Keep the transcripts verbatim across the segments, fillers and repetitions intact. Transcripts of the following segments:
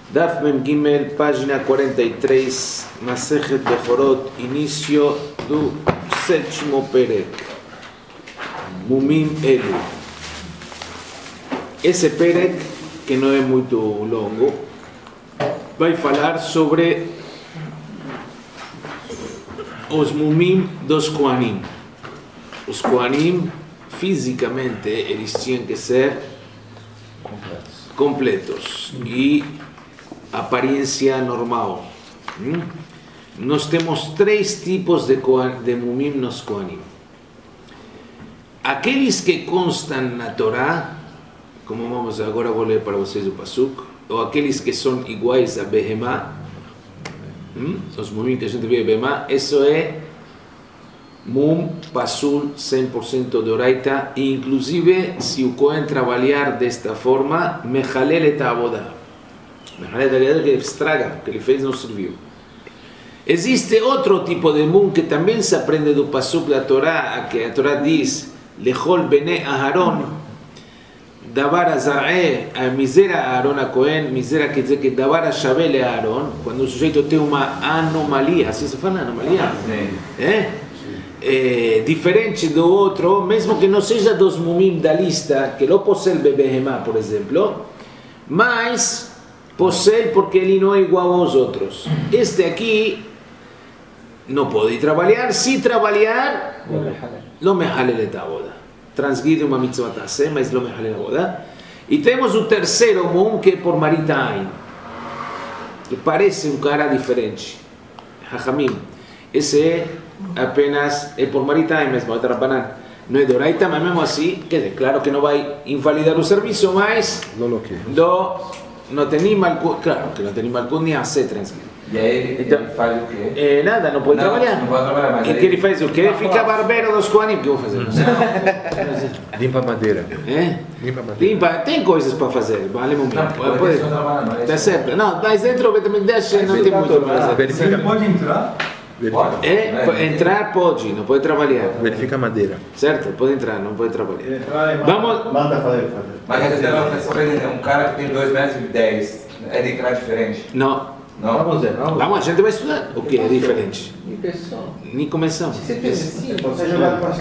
Daf Mem Gimel, página quarenta e três, Masechet Bechorot, início do sétimo Perek, Mumim Elu. Esse Perek, que não é muito longo, vai falar sobre os Mumim dos Kohanim. Os Kohanim, fisicamente, eles tinham que ser completos, completos e aparência normal. Hum? Nós temos três tipos de, de Mumim nos Kohanim. Aqueles que constam na Torá, como vamos agora vou ler para vocês o Pasuk, ou aqueles que são iguais a Behemá, hum? os Mumim que a gente vê a Behemá, isso é Mum Pasul cem por cento de Oraita, e inclusive se o Kohen trabalhar desta forma, Mechalel et Avodah, Mechalel que estraga, que ele fez não serviu. Existe outro tipo de Mum que também se aprende do Pasuk da Torá, que a Torá diz Lechol Bene Aharon Davar Azaré, a misera Aaron a Cohen, misera quer dizer que Davar Ashavele a Aaron, quando o sujeito tem uma anomalia, assim se fala anomalia? É? É, diferente do outro, mesmo que não seja dos Mumim da lista, que não possui o Behemá, por exemplo, mas possui porque ele não é igual aos outros. Este aqui não pode trabalhar, se trabalhar, não me halel et avodah. Transgride uma mitzvah taseh, mas não me halel et avodah. E temos o terceiro Mum, que é por Marita Ain, que parece um cara diferente. Hachamim. Esse é apenas, é por Marita Ain mesmo, é Rabbanan. Não é de Oraita, mas mesmo assim, quer dizer, claro que não vai invalidar o serviço, mas do, não tem nem malcun, claro que não tem nem malcun nem a ser transgride. E aí ele, então, ele faz o quê? É, nada, não pode não, trabalhar. Não pode trabalhar, mas e aí... que ele faz o quê? Fica barbeiro dos Kohanim. O que eu vou fazer? Não sei. Limpa a madeira. É? Limpa a madeira. Limpa, tem coisas para fazer. Vale muito. Não, pode, pode. Não, tá certo. Não, mas dentro também deixa, não tem muito para fazer. Você pode entrar? Pode? É, entrar pode, não pode trabalhar. Verifica a madeira. Certo? Pode entrar, não pode trabalhar. Entrar e Vamos... manda fazer. Mas quer dizer, um cara que tem dois metros e dez, é de entrar diferente? Não. Não. Vamos ver, vamos. Vamos, a gente vai estudar. O que é diferente? Nem começamos. Você jogar com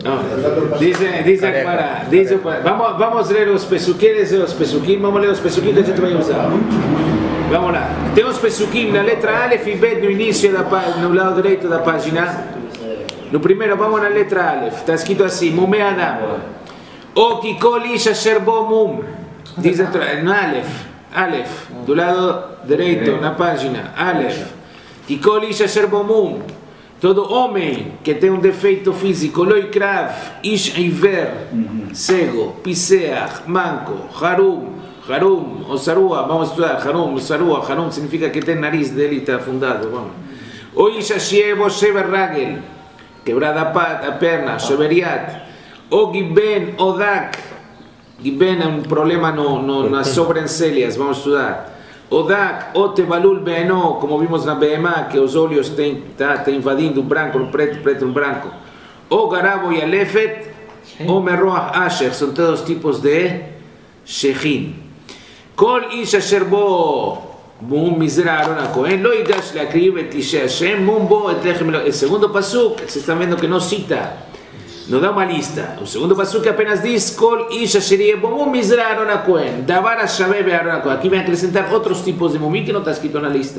a Diz, diz a Gemara, diz vamos, vamos ler os pesuquim, os pesuquim, vamos ler os pesuquim que a gente vai usar. Vamos lá. Tem os pesuquim na letra Aleph e Bet no início, da, no lado direito da página. No primeiro, vamos na letra Aleph. Está escrito assim, Mume Adam. O Kikol Ish Asher Bo Mum. Diz no Aleph. Aleph, do lado direito na página, Aleph. Kikol Ish Asher Bo Mum. Todo homem que tem um defeito físico, Loikrav, Ish Iver, cego, Piseach, manco, Harum, Harum, ou Sarua, vamos estudar, Harum, Sarua, Harum significa que tem nariz dele está afundado, vamos. O Ish Ashiev, o Shever Ragel, quebrada a perna, Sheveriat, o Giben, Odak, Giben é um problema no, no, nas sobrancelhas, vamos estudar. Odak, o Tebalul Beno, como vimos na Behemá, que os olhos têm tá, tá invadindo o branco, o preto, preto, o branco. O Garabo e Alefet, o Merroach Asher, são todos tipos de Shechin. Kol Ish Asher Bo Mum Misera Aaron HaKohen, Lo Yigash Leakriv et Ishe Hashem, Mum Bo et Lechem. El segundo pasuk, se están vendo que não cita, não dá uma lista. O segundo pasuk apenas diz Kol Ish Asher Yeh Bo Mum Misera Aaron HaKohen, Davar Ashaveh Be Aaron HaKohen. Aqui vem acrescentar outros tipos de mumim que não está escrito na lista.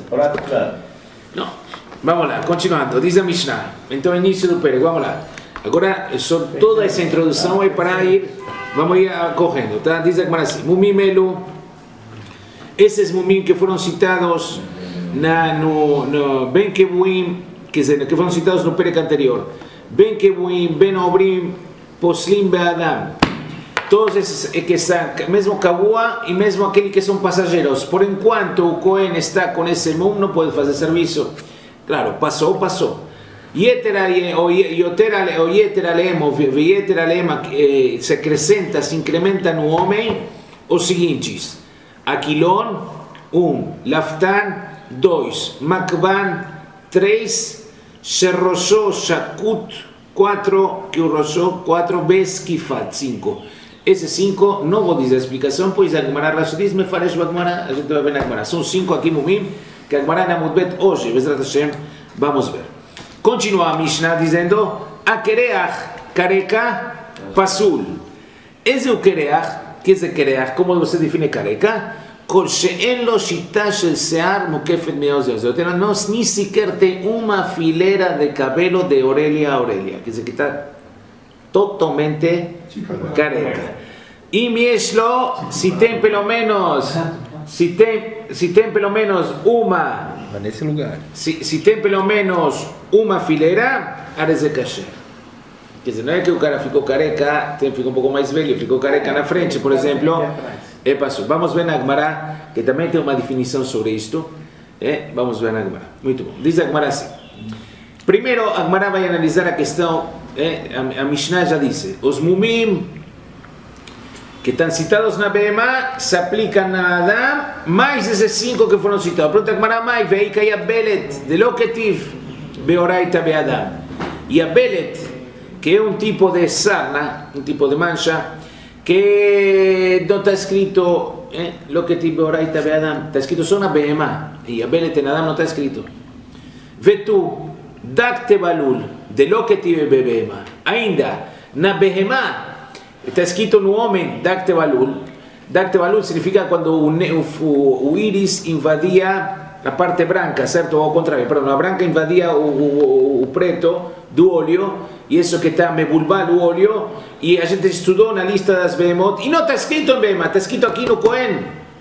Não. Vamos lá, continuando. Diz a Mishnah. Então, início do Perek. Vamos lá. Agora, só toda essa introdução é para ir, vamos ir correndo, tá? Diz a Gemara assim, Mumim Elu, esses mumim que foram citados na, no, no Ben Kebuim, quer dizer, que foram citados no Perek anterior, Ben Kebuim, Ben Obrim, Poslim Be'adam, todos esses que são, mesmo Kabua e mesmo aqueles que são passageiros, por enquanto o Kohen está com esse mum, não pode fazer serviço. Claro, passou, passou. Yeter alem, ou Yeter alem, ou Yeter alem, se acrescenta, se incrementa no homem os seguintes: Aquilon, um, Laftan, dois, Makban, três, Sherroshó, Shakut, quatro, que o Roshó, quatro, Beskifat, cinco. Ese cinco, no vou dizer a explicação, pois a Gemara Rashi diz, me faresh bagmara, a gente vai ver na Gemara. São cinco aqui mumim, que a Gemara na Mudbet hoje, Bezrat Hashem, vamos ver. Continua a Mishnah dizendo, Akereach, careca, pasul. Esse é o Kereach, que é Kereach, como você define careca? Kol she'en lo shita shel sear mukefet me'oz yoz. Não, nem sequer tem uma fileira de cabelo de orelha a orelha, que se está totalmente careca. E mesmo, se tem pelo menos, se tem, se tem pelo menos uma, Mas nesse lugar. se, se tem pelo menos uma fileira, areze kasher. Quer dizer, não é que o cara ficou careca, ficou um pouco mais velho, ficou careca na frente, por exemplo, é passou. Vamos ver na Gemara, que também tem uma definição sobre isto. É? Vamos ver na Gemara. Muito bom. Diz a Gemara assim. Primeiro, a Gemara vai analisar a questão, é? a, a Mishnah já disse, os mumim que estão citados na Behemá se aplicam na Adam, mais esses cinco que foram citados. Pronto, a Gemara mai, veika e a Belet, de lo que tiv, beoraita beadam. E a Belet, que é um tipo de sarna, um tipo de mancha, que não está escrito, eh, lo que tiv beoraita beadam, está escrito só na Behemá, e a Belet en Adam não está escrito. Vetu, dakte balul, de lo que tiv bebema. Ainda, na Behemá, está escrito no homem, Dakte Balul. Dakte Balul significa quando o, o, o íris invadia a parte branca, certo? Ou ao contrário, perdão, a branca invadia o, o, o preto do óleo, e isso que está mebulbal o óleo, e a gente estudou na lista das Behemot, e não está escrito em Behemá, está escrito aqui no Cohen.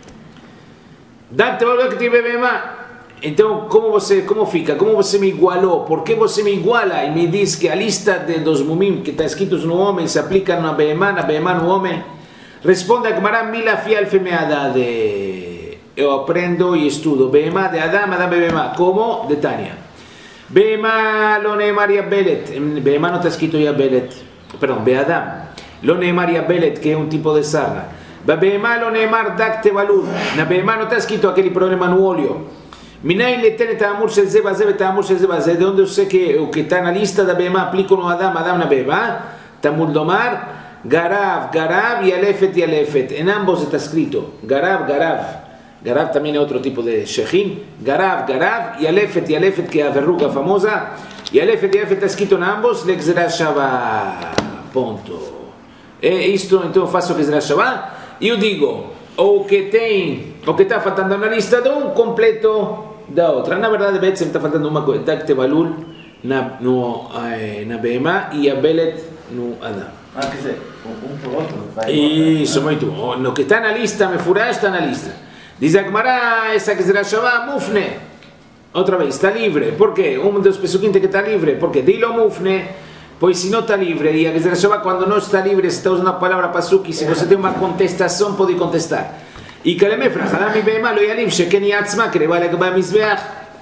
Dakte Balul que tem Behemá. Então, como você, como fica? Como você me igualou? Por que você me iguala e me diz que a lista de dos mumim que está escritos no homem se aplica na Behemá, na Behemá no homem? Responde a Gemara, mila fiel femeadade. Eu aprendo e estudo. Behemá de Adam, Adam Behemá. Como? De Tânia. Behemá lo neemar yabelet. Behemá não está escrito yabelet. Perdão, Beadam. Lo neemar yabelet, que é um tipo de sarna. Behemá lo neemar dakte balul. Na Behemá não está escrito aquele problema no óleo. Minayin letene ta'amur shel ze baze ve'ta'amur shel ze baze. De onde eu sei que o que está na lista da Behemá aplica no Adam, Adam na Behemá? Tamud lomar, Garav, Garav y Alefet y Alefet. En ambos está escrito Garav, Garav. Garav también es otro tipo de Shechin. Garav, Garav y Alefet y Alefet, que es la verruga famosa. Y Alefet y Alefet está escrito en ambos. L'exera Shabbat. Ponto. E isto então faço que L'exera Shabbat. E eu digo, o que tem, o que está faltando na lista de um completo da outra. Na verdade, Betzem está faltando uma coisa. Dakte Balul na, no, eh, na Behemá e a Belet no Adam. Ah, quer dizer, um pro outro. Vai Isso, muito bom. No que está na lista, me furá, está na lista. Diz a Gemara, essa que será chamada Mufne. Outra vez, está livre. Por quê? Um dos pesuquim tem que estar livre. Porque dilo Mufne, pois se não está livre, e a que será chamada quando não está livre, se está usando a palavra pasuki, se você tem uma contestação, pode contestar. E Kalemefra, Hadam e Behemá, lo yalim, sheken yatzma, que leva a Mizbeach.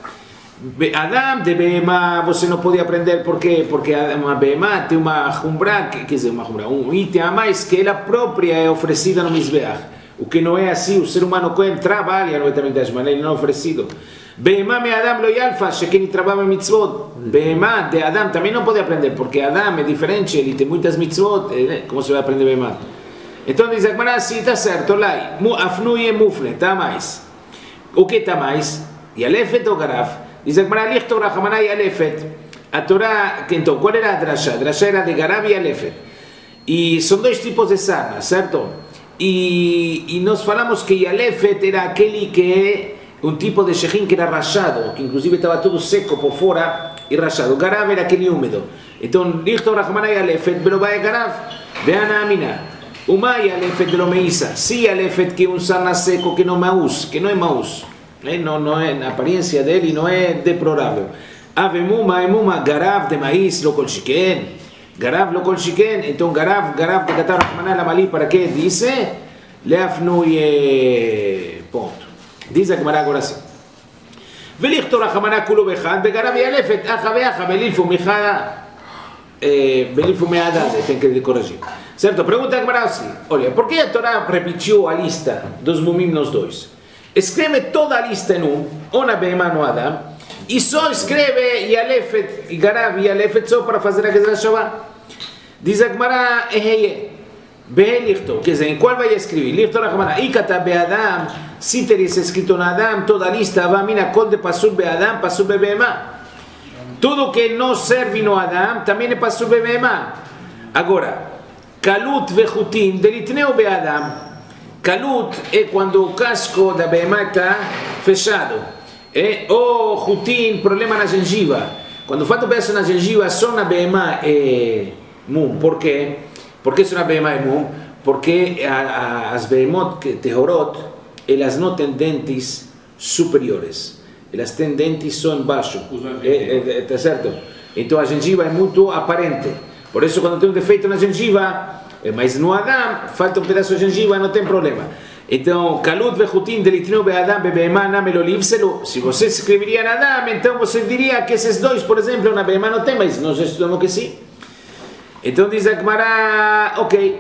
Adam de Behemá você não pode aprender por quê? Porque uma Behemá tem uma jumbra, quer dizer, uma jumbra, um item a mais que ela própria é oferecida no Mizbeach. O que não é assim, o ser humano Cohen trabalha no Betamigdash, mas ele não é oferecido. Behemá me Adam lo yalfa, sheken trabalha mitzvot. Behemá de Adam também não pode aprender, porque Adam é diferente, ele tem muitas mitzvot, como se vai aprender Behemá? Então diz a Gemara, sim, está certo, lá, afnui e mufne, está mais. O que está mais? E Alefet ou Garav? Diz a Gemara, lichto Rahamana e Alefet. A Torá, então, qual era a Drashá? A Drashá era de Garav e Alefet. E são dois tipos de sarna, certo? E, e nós falamos que Alefet era aquele que é um tipo de shechin que era rachado, que inclusive estava todo seco por fora e rachado. Garav era aquele úmido. Então, lichto Rahamana e Alefet, pero vai Garav, vean a Amina. Uma e Alefet de lo meisa. Sí, Alefet que é um sarna seco que não maús, que não é maús. Eh, no, no es, la apariencia de él y no es deplorável. Ave muma, muma, Garav de maíz, lo col shiken. Garav lo col shiken. Entonces, Garav, Garav de Qatar, Rahmaná la malí, ¿para qué? Dice, leafnuye, punto. Dice que Mará ahora sí. Velichto Rahmaná kulo bejad, de Garav y Alefet, aja beaja, belilfu mijada, belilfu meada, ten que corregir. Certo? Pregunta que Mará así. Olha, ¿por qué a Torá repitió a lista dos mumim nos dois? Escreve toda a lista em um, ou na Behemá no Adam, e só escreve Yalefet, Garav e Yalefet só para fazer a Gezerah Shabbat. Diz a Gemara, eheye, Ve listo, quer dizer, ¿en cuál vaya a escribir? Listo, Rahmana, Ikata Beadam, si tenéis escrito en Adam, toda lista, va, mina, kol de pasur Beadam, pasur Bebema. Todo que no serve no Adam, também é pasur Bebema. Agora, Kalut vejutin, delitneu Beadam. Kalut é quando o casco da Bebema está fechado. É, ou jutin, problema na gengiva. Quando faz o pedaço na gengiva, só na Bebema é mum. Por quê? ¿Por qué es una behemá imún? Porque a, a, as behemot tehorot, elas não têm dentes superiores. Elas têm dentes só embaixo. Está certo? Então a gengiva é muito aparente. Por isso, quando tem um defeito na gengiva, mas no Adam, falta um pedaço de gengiva, não tem problema. Então, Kalut vejutin delitneu be'adam be'behemá namelo livselo. Se você escreveria na Adam, então você diria que esses dois, por exemplo, na behemá não tem, mas nós estudamos que sim. Então diz a Gemara, ok.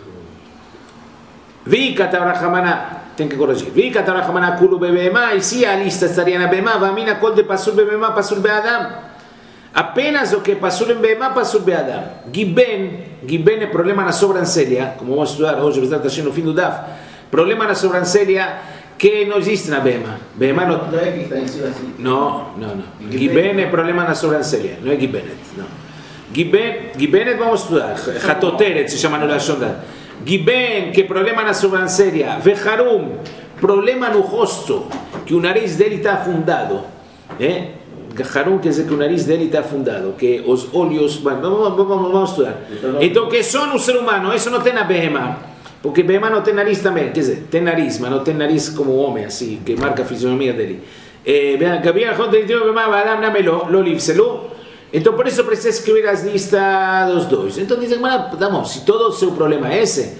Vika Tavrahamaná, tem que corrigir. Vika Tavrahamaná kulu bebema, e se a lista estaria na bema, vamina kol de pasur bebema, pasur beadam. Apenas o que pasur em bema, pasur beadam. Giben, Giben é problema na sobrancelha, como vamos estudar hoje, no fim do D A F. Problema na sobrancelha que não existe na bema. Bema não. Não é que está em cima assim. Não, não, não. Giben é problema na sobrancelha, não é Gibenet, não. Giben, Gibenet vamos estudar, Hatoteret se chama no Lashonda. Giben, que problema na sobrancelha. Vejarum, problema no rosto, que o nariz dele está afundado. Eh? Harum quer dizer que o nariz dele está afundado, que os olhos. Bueno, vamos, vamos, vamos estudar. Então, que só no ser humano, isso não tem na behemá. Porque behemá não tem nariz também, quer dizer, tem nariz, mas não tem nariz como homem, assim, que marca a fisionomia dele. Gabriel, lo livselu. Então, por isso precisa escrever as listas dos dois. Então, dizem, vamos, se todo o seu problema é esse,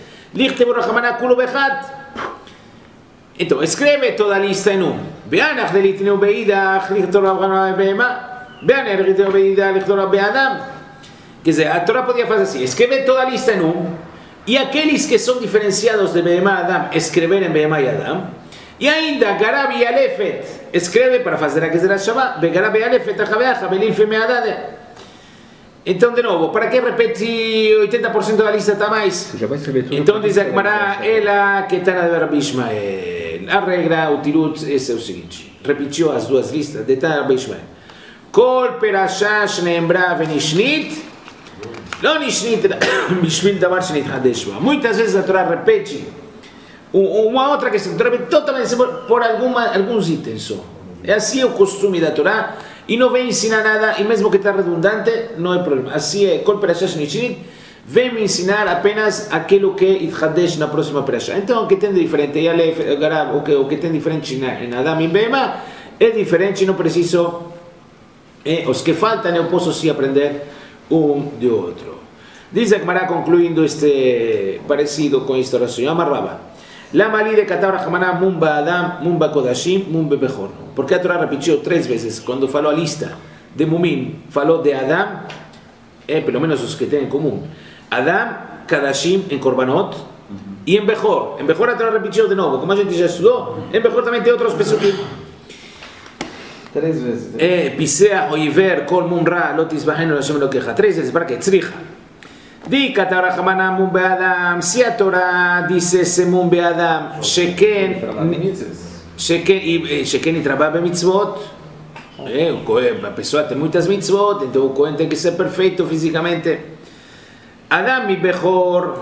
então, escreve toda a lista em um. Beanach delitneu beidach, lichtor avganah behemá. Beanach delitneu beidach, lichtor beadam. Quer dizer, a Torá podia fazer assim, escreve toda a lista em um, e aqueles que são diferenciados de behemá e Adam, escrever em behemá e Adam. E ainda, Garab e Alefet, escreve para fazer a Gezerah Shabbat, Garab e Alefet, Achabeach, Belif e Meadade. Então, de novo, para que repetir oitenta por cento da lista está mais? Então, diz a Gemara, ela que está na de Rabbi Ishmael. A regra, o tirut, esse é o seguinte, repetiu as duas listas, de Tana Rabbi Ishmael. Kol perashah shnembra venishnit, não nishnit, bishvil davar shnit hadeshva. Muitas vezes a Torá repete uma outra questão, totalmente por alguma, alguns itens só. É assim o costume da Torá, e não vem ensinar nada, e mesmo que está redundante, não é problema. Assim é, Kol Perashah Shnit, vem me ensinar apenas aquilo que Itchadesh na próxima Perashah. Então, o que tem de diferente, o que, o que tem diferente em Adam e Behemá, é diferente, não preciso, é, os que faltam eu posso sim aprender um de outro. Diz a Gemara, concluindo este parecido com esta oração, amarrava. Lama li de Katab Rahmaná Mumba Adam, Mumba Kodashim, Mumba Bechor. Porque a Torá repetiu três vezes, quando falou a lista de Mumim, falou de Adam, é pelo menos os que têm em comum. Adam, Kadashim em Korbanot, e em Bechor. Em Bechor a Torá repetiu de novo, como a gente já estudou, em Bechor também tem outros pesukim. Três vezes. É, Pisea, Oiver, Kol Mumra, Lotis Baheno, Hashem Elokecha. Três vezes, para quê? Tzricha. Di Katab Rahmaná Mum Be'adam, se a Torá disse esse Mum Be'adam, Sheken, Sheken, Sheken e trabalha bem mitzvot, a pessoa tem muitas mitzvot, então o Cohen tem que ser perfeito fisicamente. Adam mi Bechor,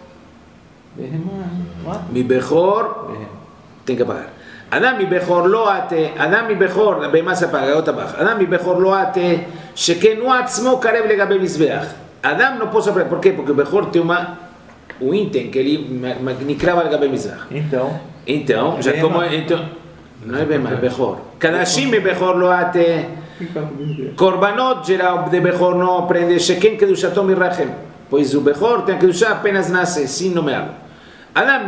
mi Bechor, tem que pagar. Adam mi Bechor lo ate, Adam mi Bechor, a behemá se paga, outra baja. Adam mi Bechor lo ate, Sheken u atzmo karev legabe mizbeach. Adam não pode aprender, por quê? Porque o Bechor tem uma, um item que ele crava o Gabi Mizrach. Então, então, já como, então, não é Bema, é Bechor. Kadashim e Bechor lo ate, Korbanot geral de Bechor não aprende, Sheken Kedushatom Mirachem, pois o Bechor tem Kedushá apenas nasce, sem nomeá-lo. Adam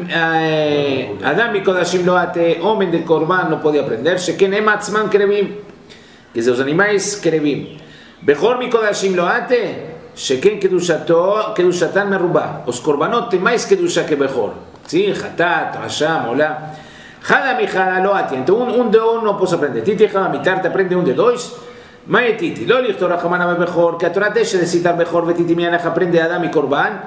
e Kodashim lo ate, homem de Korban não pode aprender, Sheken Ematzman Kerevim, quer dizer, os animais Kerevim. Bechor mi Kodashim lo ate, Sheken Kedushatan merubá. Os korbanot tem mais Kedusha que Bechor. Sim, Hatat, Rasham, Olá. Hada mi hada lo ati. Então um de um não posso aprender. Titi hada mi tarta aprende um de dois. Mai titi. Lo lichtor Rahmaná Bechor. Que a Torá deixa de citar Bechor. Vetiti mianach aprende Adam e Korban.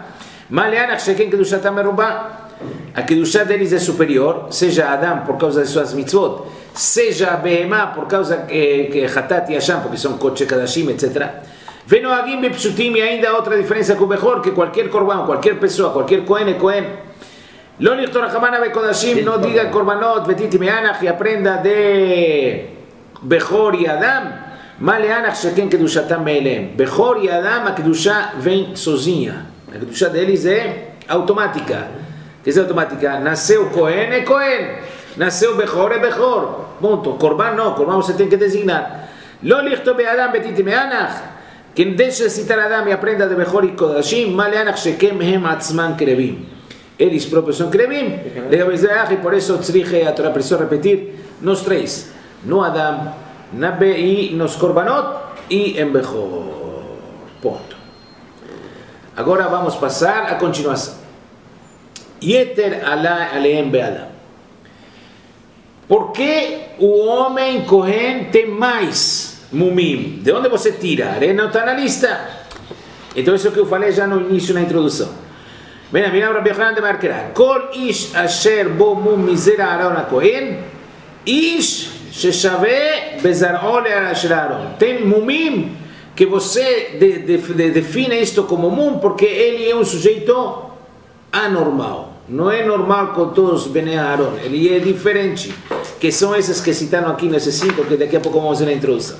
Maleanach Sheken Kedushatam Merubá. A Kedushá deles é superior, seja Adam por causa de suas mitzvot, seja a Behemá por causa que, que Hatat e Hashem, porque são Kodesh Kadashim, etcétera. Venoagim Bepshutim, e ainda outra diferença com o Bechor, que qualquer korban, qualquer pessoa, qualquer Kohen é Kohen. Lo Nichtor Hamana Bekodashim, não diga korbanot, vetiti meanach, e aprenda de Bechor e Adam. Maleanach Sheken Kedushatam Meelem. Bechor e Adam, a Kedushá vem sozinha. A Kedushá deles é automática. Que é automática, nasceu Cohen é Cohen, nasceu Bechor é Bechor, ponto. Corban não, Corban você tem que designar. Lo lichto be Adam betiti meanach, quem deixa de citar Adam e aprenda de Bechor e Kodashim, maleanach shekem hem atzman krevim. Eles próprios são krevim, e por isso tzrich a Torá precisou repetir nos três, no Adam, na Be e nos Korbanot e em Bechor, ponto. Agora vamos passar a continuação. Yeter alá aleem be'adam. Por que o homem Kohen tem mais mumim? De onde você tira? Ele não está na lista. Então isso que eu falei já no início, na introdução. Bem, mira Rabbi Yochanan de Marquerá. Kol ish asher bo mum mizera Aaron Kohen, ish sheshave bezar'o le'ashel Aaron. Tem mumim que você de, de, de, define isto como mum porque ele é um sujeito anormal. Não é normal com todos os Bnei Aaron, ele é diferente, que são esses que citaram aqui nesses cinco, que daqui a pouco vamos ver na introdução.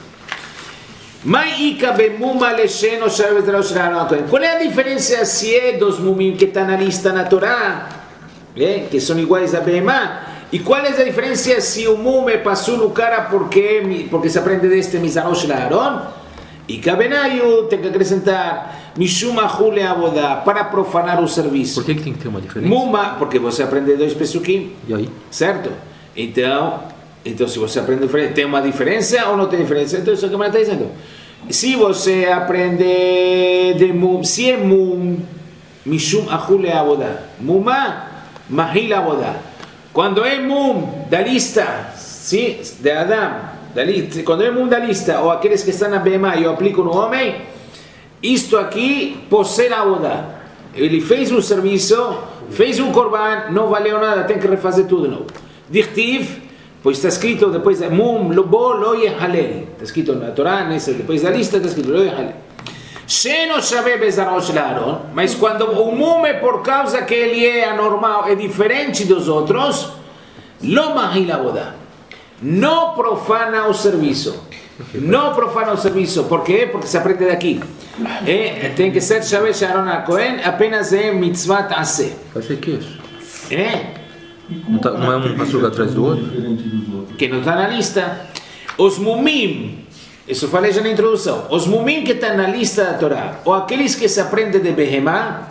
Qual é a diferença se é dos mumim que está na lista na Torá, é? Que são iguais a Behemá, e qual é a diferença se o mum é passou no cara porque, porque se aprende deste Mizarosh la Aaron? E Kabenayu tem que acrescentar Mishum Ahule Abodá, para profanar o serviço. Por que, que tem que ter uma diferença? Muma, porque você aprende dois pesukim. E aí? Certo? Então, então se você aprende diferente, tem uma diferença ou não tem diferença? Então isso que me está dizendo. Se você aprende de Mum, se é Mum, Mishum Ahule Abodá. Muma, Mahil Abodá. Quando é Mum da lista, sim, de Adam. Quando é um da lista, ou aqueles que estão na B M A e eu aplico no homem, isto aqui, possui a Abodá. Ele fez um serviço, fez um korban, não valeu nada, tem que refazer tudo de novo. Dichtiv, pois está escrito depois, Mum, Lobo, Lo Yehalel. Está escrito na Torá, nesse, depois da lista, está escrito Lo Yehalel. Sheno Shaveh Bezarosh la Aaron, mas quando o Mum é por causa que ele é anormal, é diferente dos outros, Lo Mahil Abodá. Não profana o serviço. Não profana o serviço. Por quê? Porque se aprende daqui. É, tem que ser Shaveh Sharon HaKohen, apenas é mitzvah aseh. Vai ser que isso? É? Não, tá, não é um açúcar atrás do outro? Que não está na lista. Os mumim, isso eu falei já na introdução, os mumim que estão na lista da Torá, ou aqueles que se aprendem de Behemá,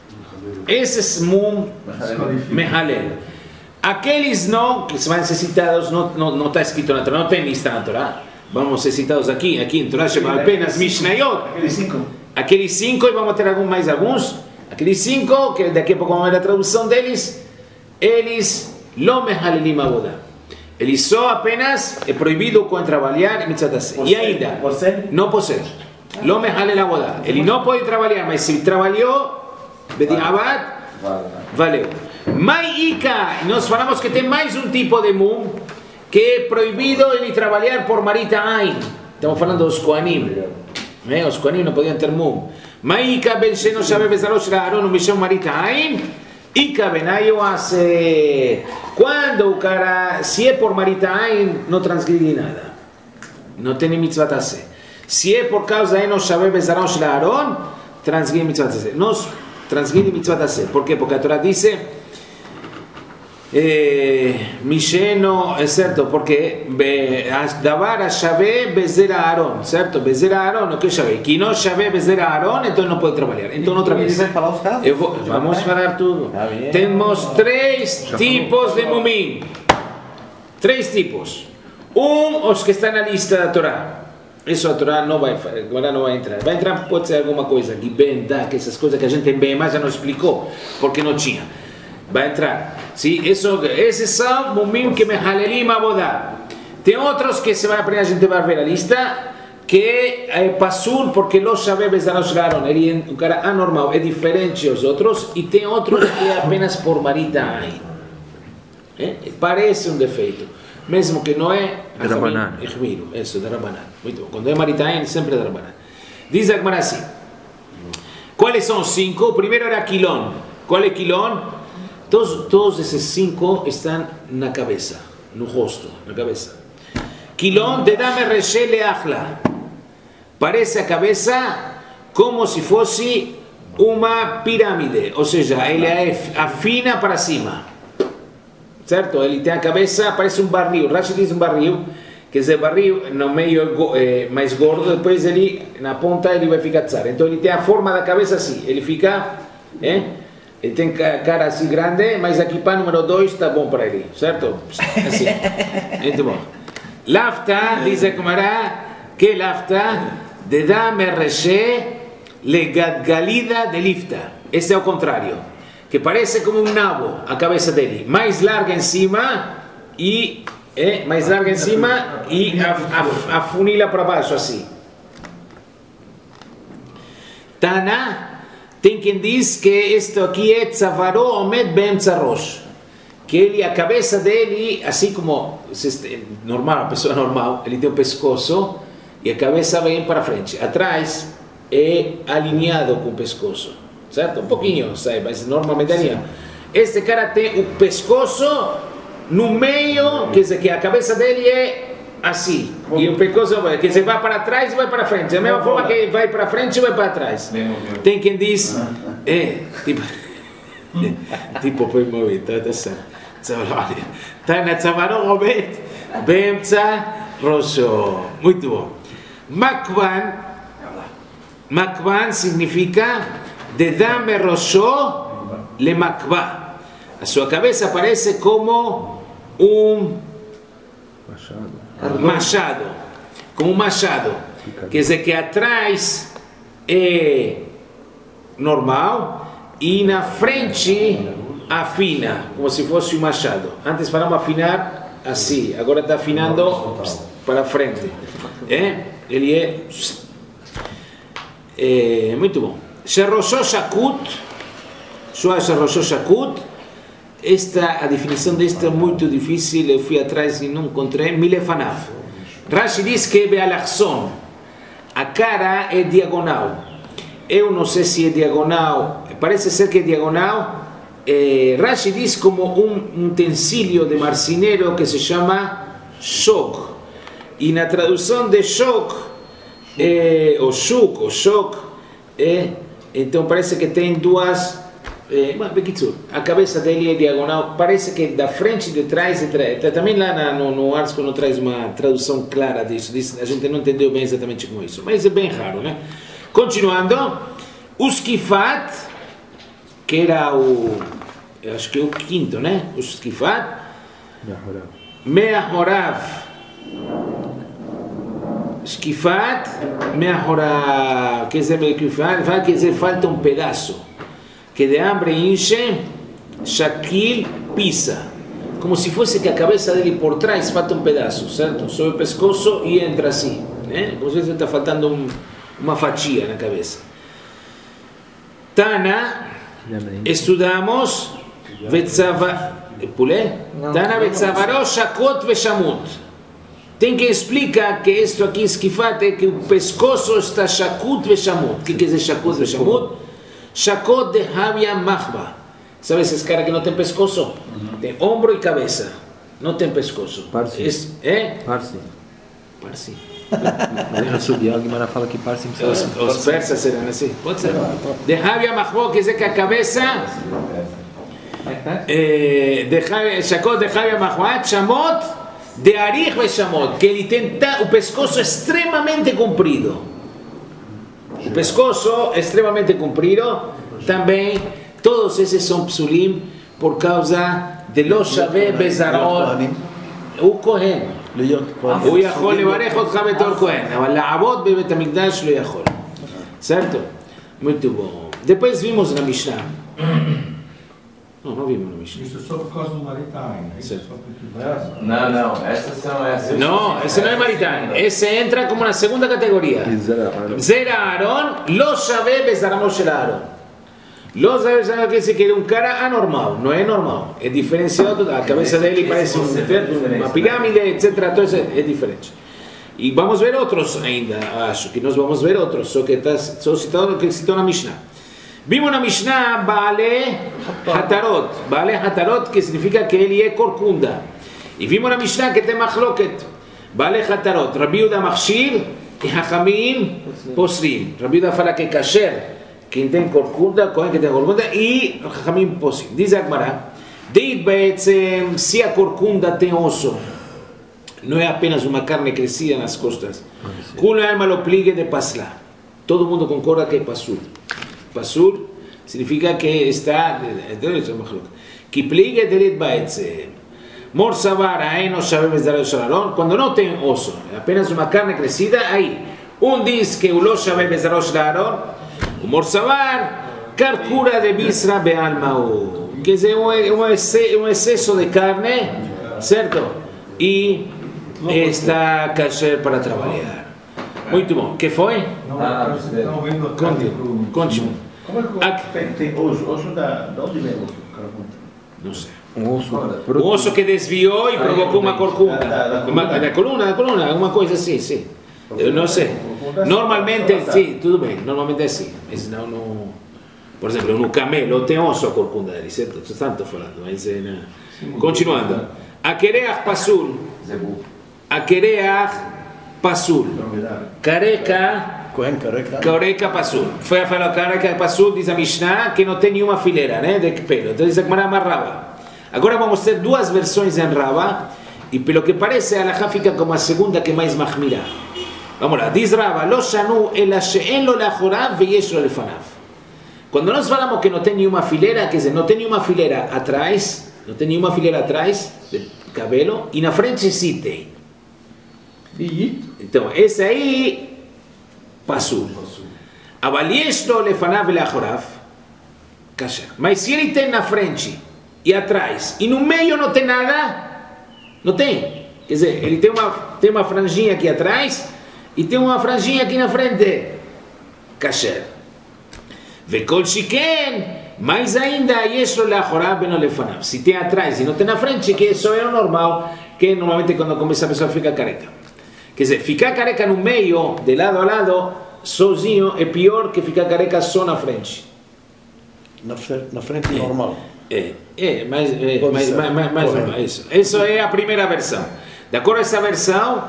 esses mum mehalel. Aqueles não, que vão ser citados, não, não, não está escrito na Torá, não tem lista na Torá. Vamos ser citados aqui, aqui em Torá, chama apenas Mishnayot. Aqueles cinco. Aqueles cinco, e vamos ter algum, mais alguns. Aqueles cinco, que daqui a pouco vamos ver a tradução deles, eles, Lo Mehalelim Abodá. Eles só apenas, é proibido com trabalhar e mitzvah aseh. E ainda, por ser? não por ser. Lo Mehalel Abodá. Ele não pode trabalhar, mas se trabalhou, Bedi'avad, valeu. Maiika, nós falamos que tem mais um tipo de mum que é proibido ele trabalhar por Marita Ain. Estamos falando dos Kohanim. É, os Kohanim não podiam ter mum. Maiika ben Sheno Shaveh Bezarosh la Aaron Mishum Marita Ain. Ika benayu hace. Quando o cara, se é por Marita Ain, não transgride nada. Não tem mitzvah aseh. Se é por causa de Eno Shaveh Bezarosh la Aaron, transgride mitzvah aseh. Nós transgride mitzvah aseh. Por quê? Porque a Torá diz Misheno, é certo, porque Davar a Shaveh Bezer Aaron, certo? Bezer Aaron, o que é Shaveh? Que não Shaveh Bezer Aaron, então não pode trabalhar. Então outra vez. Vai falar os casos? Eu vou, vamos falar tudo. Temos três tipos de mumim. Três tipos. Um, os que estão na lista da Torá. Isso a Torá não vai, agora não vai entrar. Vai entrar, pode ser alguma coisa, Giben, que essas coisas que a gente bem mais já não explicou, porque não tinha. Vai entrar. Sim, isso, esses são mumim que me halelim abodá. Tem outros que se vai aprender, a gente vai ver a lista, que é pasul porque lo sabe Bezarosh Garon, ele é um cara anormal, é diferente dos outros, e tem outros que é apenas por Marita Ain. É? Parece um defeito, mesmo que não é. É da banana. É Rubiro, isso, da banana. Muito bom. Quando é Marita Ain, sempre é da banana. Diz a Gemara assim: quais são os cinco? O primeiro era Quilón. Qual é Quilón? Todos, todos esses cinco estão na cabeça, no rosto, na cabeça. Quilón de dame reshe leachla. Parece a cabeça como se fosse uma pirâmide, ou seja, ele afina para cima, certo? Ele tem a cabeça, parece um barril. Rashi diz um barril, que esse barril no meio é mais gordo, depois ele na ponta ele vai ficar tsar. Então ele tem a forma da cabeça assim, ele fica, eh? Ele tem cara assim grande, mas aqui para número dois está bom para ele, certo? Assim, muito bom. Lafta, diz a Gemara, que lafta de dame reshe le gadgalida de lifta. Esse é o contrário, que parece como um nabo a cabeça dele, mais larga em cima e é, mais larga em cima e afunila para baixo assim. Tana, tem quem diz que isto aqui é tzavaro omed be'emtza rosh, que ele, a cabeça dele, assim como normal, a pessoa normal, ele tem um pescoço e a cabeça vem para frente. Atrás é alinhado com o pescoço, certo? Um pouquinho, sabe? Mas normalmente é alinhado. Este cara tem o pescoço no meio, quer dizer que a cabeça dele é assim. E o pescoço vai, quer dizer, vai para trás e vai para frente. Da mesma forma que vai para frente e vai para trás. Tem quem diz, é, tipo, tipo, põe movido, está certo. Tana tzavaro omed be'emtza rosho. Muito bom. Makban, Makban significa de dame rosho le makba. A sua cabeça parece como um machado, como um machado. Quer dizer que atrás é normal e na frente afina, como se fosse um machado. Antes falamos afinar assim, agora está afinando para frente. É? Ele é, é muito bom. Sherosho Shakut, Shua Sherosho Shakut. Esta, a definição desta é muito difícil, eu fui atrás e não encontrei. Milefanav. Rashi diz que é Be'alachson, a cara é diagonal. Eu não sei se é diagonal, parece ser que é diagonal. Eh, Rashi diz como um utensílio de marceneiro que se chama shok. E na tradução de shok, eh, o shuk, o shok, eh, então parece que tem duas. Eh, a cabeça dele é diagonal, parece que da frente e de trás, de trás. Também lá na, no, no Arsco não traz uma tradução clara disso, diz, a gente não entendeu bem exatamente como isso, mas é bem raro, né? Continuando, o skifat, que era o, eu acho que é o quinto, né? O skifat, me'ahorav, skifat, me'ahorav, quer dizer, quer dizer, falta um pedaço, que de hambre enche, shakil pisa, como se fosse que a cabeça dele por trás falta um pedaço, certo? Sobe o pescoço e entra assim, né? Como se está faltando um, uma fatia na cabeça. Tana, estudamos, Vetzava, pulei? Tana Vetzavaro Shakot Veshamut. Tem que explicar que isto aqui, esquifate, é que o pescoço está Shakut Veshamut. O que quer dizer Shakut Veshamut? Shakot de Havia Mahba. Sabe esses caras que não tem pescoço? Tem ombro e cabeça. Não tem pescoço. Parsi. Es, é? Parsi. Parsi. Na Subial, Guimara fala que Parsi... Os, os persas serão assim. Pode ser. De Havia Mahba, quer dizer que a cabeça... Eh, de Shakot de Havia Mahba, Shamot de Arich Veshamot. Que ele tem o pescoço extremamente comprido. O pescoço extremamente comprido, também, todos esses são psulim por causa de lo shaveh bezarot, o Kohen. הוא יכול לברך אותך בתור כהן, אבל לעבוד בבית המקדש לא יכול. Certo? Muito bom. Depois vimos na Mishnah Não, não vimos na Mishnah. Isso é só por causa do Maritain, é isso? Certo. Só porque essa? Não, não, essas são essas. Não, esse não é Maritain. Esse entra como na segunda categoria. Zera Aaron, lo sabe bezaramo shel Aaron. Lo sabe bezaramo quer dizer que ele é um cara anormal, não é normal. É diferenciado, a cabeça dele parece um, uma pirâmide, etcétera. Então é diferente. E vamos ver outros ainda, acho que nós vamos ver outros, só que está só citado que citou na Mishnah. Vimos na Mishnah Baale Hatarot, Baale Hatarot que significa que ele é corcunda. E vimos na Mishnah que tem Machloket, Baale Hatarot, Rabi Yehuda Machshir e Hachamim Posrim. Rabi Yehuda fala que é kasher, quem tem corcunda, quem tem corcunda, e Hachamim Posrim. Diz a Gemara, Deit Be'etzem, se a corcunda tem osso, não é apenas uma carne crescida nas costas. Kula alma lo pligue de pasla. Todo mundo concorda que é pasul. Pasul significa que está que pligue delit baetzem. Mor savar aí não sabemos dar o shalaron. Quando não tem osso, é apenas uma carne crescida, aí um diz que o lo sabemos dar o shalaron. O mor savar carcura de bisra bealmau. Que é um excesso de carne, certo? E está kasher para trabalhar. Muito bom. Que foi? Não, Ah, estão vendo a Conte, carne conte-me. Como é que o Aqui. tem, tem osso? Osso da, de onde vem o osso? Não sei. Um osso. Um osso que desviou e provocou uma corcunda. Da- da Uma- coluna. Da coluna, da coluna, alguma coisa assim, sim. Eu não sei. Normalmente, sim, tudo bem. Normalmente é assim. Mas não, não... Por exemplo, no camelo tem osso a corcunda dele, certo? Estou falando, mas é... Não. Continuando. Akereach pasul. Zebu. Akereach pasul. Careca... Cohen careca. Careca pasul. Foi a falar careca pasul, diz a Mishnah, que não tem nenhuma fileira, né, de pelo. Então diz a Gemara amarrava. Agora vamos ter duas versões em Rava, e pelo que parece, a Alahá fica como a segunda que mais mahmira. Vamos lá, diz Rava, lo shanu ela she'en lo lachorav veyesh lo lefanav. Quando nós falamos que não tem nenhuma fileira, quer dizer, não tem nenhuma fileira atrás, não tem nenhuma fileira atrás de cabelo, e na frente sim tem. Então, esse aí... Pasul. Avaliesto lefanav leachorav, kasher. Mas se ele tem na frente e atrás e no meio não tem nada, não tem. Quer dizer, ele tem uma tem uma franjinha aqui atrás e tem uma franjinha aqui na frente, kasher. Vekol shiken, mais ainda yesto leachorav beno lefanav. Se tem atrás e não tem na frente, que isso é o normal, que normalmente quando começa a pessoa fica careca. Quer dizer, ficar careca no meio, de lado a lado, sozinho, é pior que ficar careca só na frente. Na, na frente normal. É, é, mas, é, mais, mais, mais, mais normal, isso. Isso é a primeira versão. De acordo com essa versão,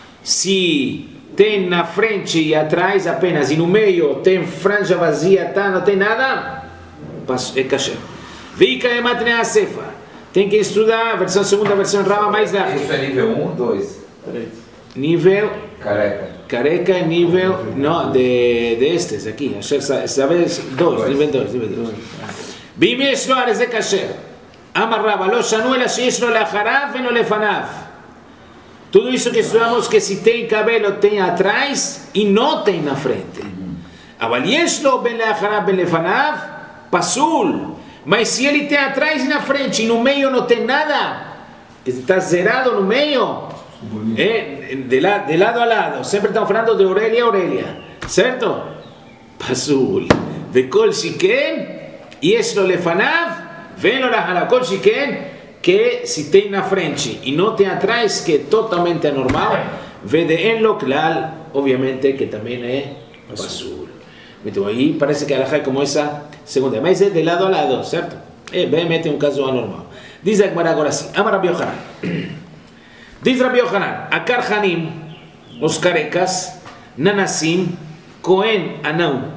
se tem na frente e atrás apenas, e no meio tem franja vazia, tá, não tem nada, é kasher. Vika e matnea sefa. Tem que estudar a versão segunda, a versão rama mais larga. Isso é nível um, dois. Três. Nível Careca. careca, nível não de, de estes aqui, essa vez dois, nível dois, nível dois. Bim yesh lo ares de kasher. Amarrava lo shanu ela sheyesh lo leacharav veno lefanav. Tudo isso que estudamos que se tem cabelo tem atrás e não tem na frente. Aval yesh lo ben leacharav ben lefanav pasul. Mas se ele tem atrás e na frente e no meio não tem nada, está zerado no meio. Eh, de, la, de lado a lado, sempre estamos falando de orelha a orelha, certo? Pasul. Vekol shiken, yesh lo lefanav, ven lo lahala. Kol shiken, que se tem na frente e não tem atrás, que é totalmente anormal, vede en lo klal, obviamente que também é pasul. Então aí parece que a alahá é como essa segunda, mas é de lado a lado, certo? É obviamente um caso anormal. Diz a Gemara agora assim, Amar Rabbi Yochanan. Diz Rabbi Yochanan, Akar Hanim, os carecas, Nanassim, Cohen, anão,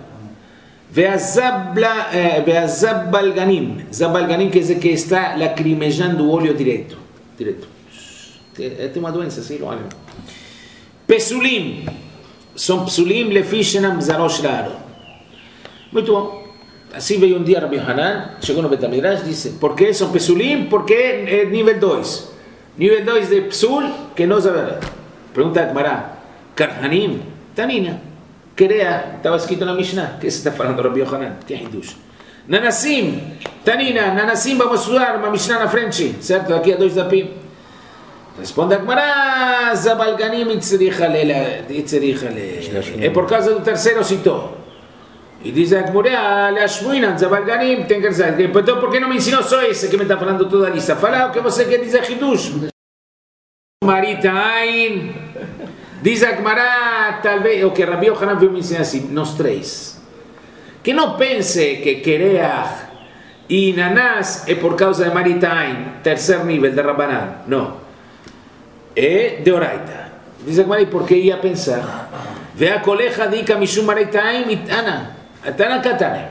Veazabalganim, Zabalganim quer dizer que está lacrimejando o olho direito, direito. Tem uma doença, assim, olha. Pesulim, são Pesulim, Lefishenam, Zarosh Laro. Muito bom. Assim veio um dia Rabbi Yochanan, chegou no Betamidrash, disse, por que são Pesulim? Porque é nível dois. Nível dois de Psul, que não sabe. Pergunta a Gemara, Karhanim, Tanina, Kerea, estava escrito na Mishnah. O que você está falando, Rabbi Yochanan? Tem Hidush. Nanassim, Tanina, Nanassim, vamos a estudar uma Mishnah na frente, certo? Aqui a dois da P I M. Responde a Gemara, Zabalganim itzerichalele. É por causa do terceiro citou. E diz a Gemara, Leashmuinan, Zabalganim, tem que dizer, então por que não me ensinou só esse que me está falando toda a lista? Fala o que você quer dizer, Hidush. Maritain, diz a Gemara, talvez, o que Rabi Yohanan veio me ensinar assim, nós três. Que não pense que Kereach e Nanás é por causa de Maritain, terceiro nível de Rabbanan. Não. É de Oraita. Diz a Gemara, por que ia pensar? Ve a coleja dica Mishum Maritain mitana. Atana Katane.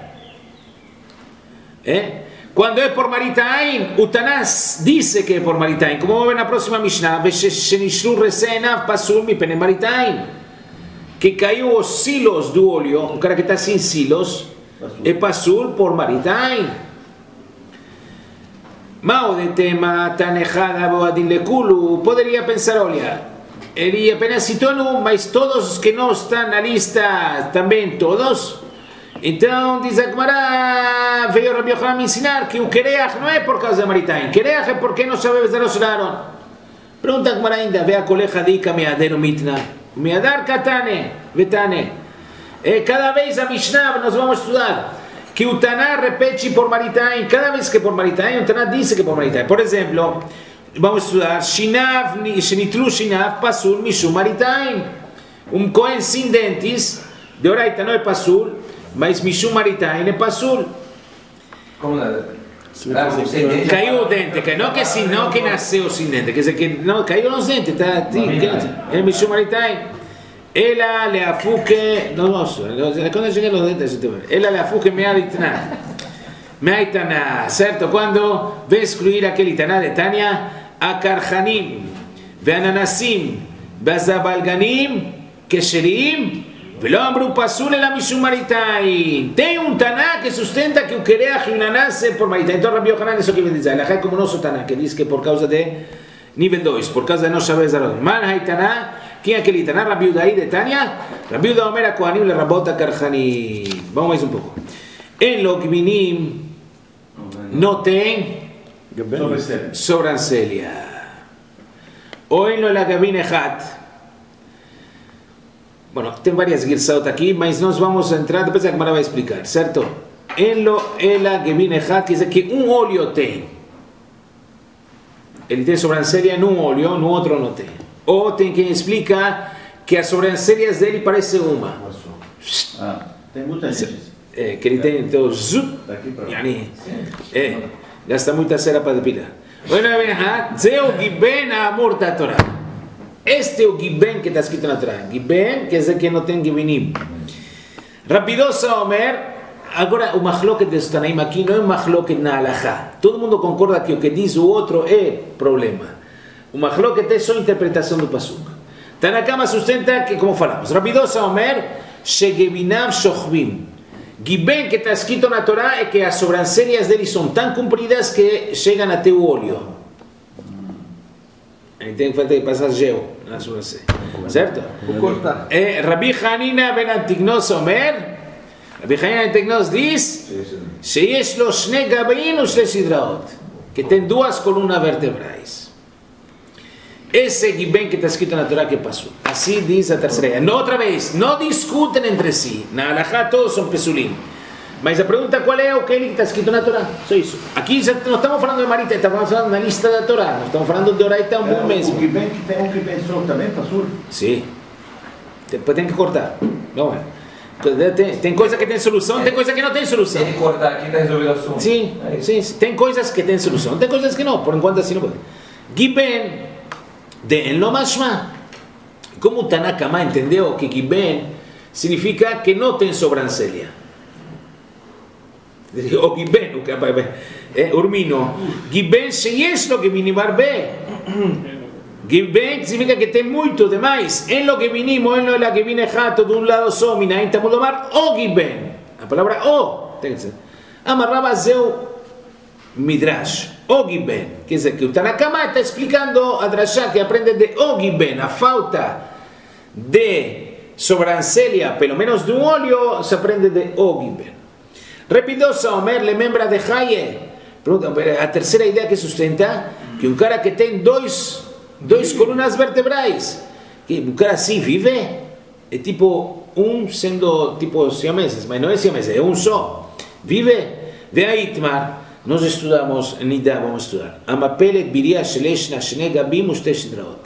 ¿Eh? Cuando es por Maritain, o Tanás dice que es por Maritain. Como ven en la próxima Mishnah, Shenishlu Resenav Pasul mi pene Maritain. Que caiu os silos do óleo, um cara que está sem silos, é Pasul por Maritain. Mao de tema Tanejada Boadin Lekulu, poderia pensar, olha, ele apenas citou um, mas todos os que não estão na lista, também todos. Então, diz a Gemara, veio Rabi Yohanan me ensinar que o Kereach não é por causa de Maritain. Kereach é porque não sabe besar os Aaron. Pergunta a Gemara ainda, ve a coleja dica meadero mitna. Meadar katane, vetane. Cada vez a Mishnah nós vamos estudar que o Taná repete por Maritain. Cada vez que por Maritain, o Taná diz que por Maritain. Por exemplo, vamos estudar Shinav, Shenitlu Shinav, Pasul, Mishum Maritain. Um Cohen sem dentes, de Oraita não é Pasul, mas Mishum Maritain é Pasul. Como nada? Caiu o dente, que não que sim, não que nasceu sem dente, quer dizer que não caiu nos dentes, tá? É Mishum Maritain. Ela le afuque, não nosso, quando cheguei nos dentes, ela le afuque me aditna, me aditna, certo? Quando vai excluir aquele Taná de Tânia, a Karhanim, Veananasim, Bazabalganim, Kesherim. Veló Amru Pasul ela Mishum Maritain. Tem um Taná que sustenta que o Kereach e o Nanás é por Maritain. Então Rabi Yohanan é isso que vem dizer. Ela é como o nosso Taná, que diz que por causa de nível dois, por causa de não saber Zarod. Man hay Taná, quem é aquele Taná? Rabi Udaí de Tânia. Rabi Udaí Omer a Kohanim le Rabota Karhanim. Vamos mais um pouco. Em Logminim não tem sobrancelha. Ou em Logabine Hat. Bueno, tem várias girsot aqui, mas nós vamos entrar, depois a Gemara vai explicar, certo? Elo, ela, gevinechat, quer dizer que um olho tem. Ele tem sobrancelha num olho, no outro não tem. Ou tem quem explica que as sobrancelhas dele parecem uma. Ah, tem muita gente. É, que ele tem, então, zup, yani, é, gasta muita cera para depilar. Bueno, gevinechat, zeu giben amor da Torah. Este é o Giben que está escrito na Torá. Giben quer dizer que não tem Gibenim. Rapidosa Omer, agora o Mahloket de Tanaim aqui não é um Mahloket na Halachá. Todo mundo concorda que o que diz o outro é problema. O Mahloket é só interpretação do Pasuk. Tanakama sustenta que, como falamos, Rapidosa Omer, Shegevinav Shochvim. Giben que está escrito na Torá é que as sobrancelhas dele são tão compridas que chegam até o olho. Aí tem que passar gel na sobrancelha, certo? É, Rabi Hanina ben Antignos Omer, Rabi Hanina ben Antignos diz, שיש לו שני גבהים ושתי סדרות, que tem duas colunas vertebrais. Esse Giben que está escrito na Torá que passou. Assim diz a terceira. Não, outra vez, não discutem entre si. Na Halachá todos são pesulim. Mas a pergunta qual é o que está escrito na Torá? Só isso. Aqui já não estamos falando de Marita, estamos falando na lista da Torá. Não estamos falando de Oraita um bom mesmo. O Giben que tem um Giben só também, Pasul? Sim. Depois tem que cortar. Não é? Tem, tem coisa que tem solução, tem coisa que não tem solução. Tem que cortar aqui está resolvido o assunto. Sim, sim, sim. Tem coisas que tem solução, tem coisas que não. Por enquanto assim não pode. Giben de en lo mashma. Como o Tanakama entendeu que Giben significa que não tem sobrancelha. O Giben, o que é Urmino. Giben שיש לו גבינים הרבה. Giben significa que tem muito demais. En lo gebinim o en lo la gebine jato de um lado só, minaim estamos tomar o Giben. A palavra o tem que ser. Amarraba zeu midrash. O Giben. Quer dizer que o Tanakama está explicando a drashá que aprende de o Giben. A falta de sobrancelha, pelo menos de um olho, se aprende de o Giben. Repidosa Omer, le membra de Haye. A terceira ideia que sustenta que um cara que tem dois, dois colunas vertebrais, que um cara assim vive, é tipo um sendo tipo siameses, mas não é siameses, é um só. Vive, de Aitmar, nós estudamos, Nidá, vamos estudar. Amapelet biria shelesh na shene gabim ushte shidraot.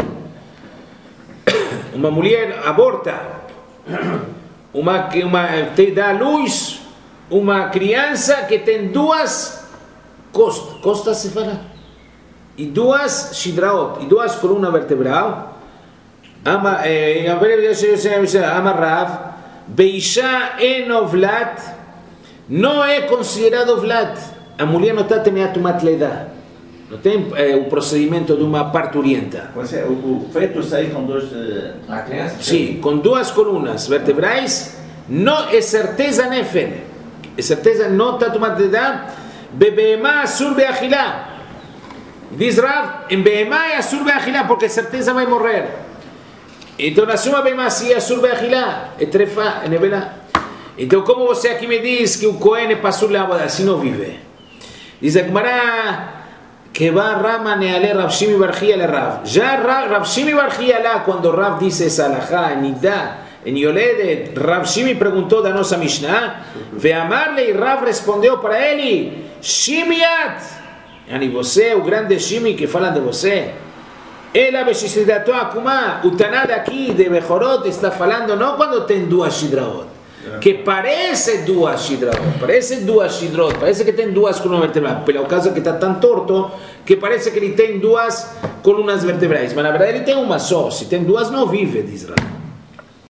Uma mulher aborta, uma, uma, te dá à luz uma criança que tem duas costas, costas se fala, e duas shidraot, e duas colunas vertebral. Ama, eh, ama Rav, Beisha enovlat, não é considerado vlat. A mulher não está tendo tomate leida. Não tem é, o procedimento de uma parturienta. Você, o, o feto sai com dois... Uh... A criança? Sim, com duas colunas vertebrais, não é certeza nefel. É certeza não está tomate leida. Bebema asur beachilá. Diz Rav, em Bebema é asur beachilá, porque certeza vai morrer. Então, na suma bem macia, asur beachilá, é trefa, é nevela. Então, como você aqui me diz que o Cohen é passou lá, assim não vive? Diz a Gemara que va Rama Neale Rav Shimi Barjia le Rav. Já Rav Shimi Barjia lá, quando Rav disse essa alahá, em Nidá, em Yoledet, Rav Shimi perguntou da nossa Mishnah, Veamarle, e Rav respondeu para ele, Shimiat, e você, o grande Shimi que fala de você, ela Beshidrato Akuma, o Taná daqui de Bechorot está falando não quando tem duas Shidraot, que parece duas shidraot, parece duas shidrot, parece que tem duas colunas vertebrais, pelo caso que está tão torto, que parece que ele tem duas colunas vertebrais, mas na verdade ele tem uma só, se tem duas não vive, diz Rav.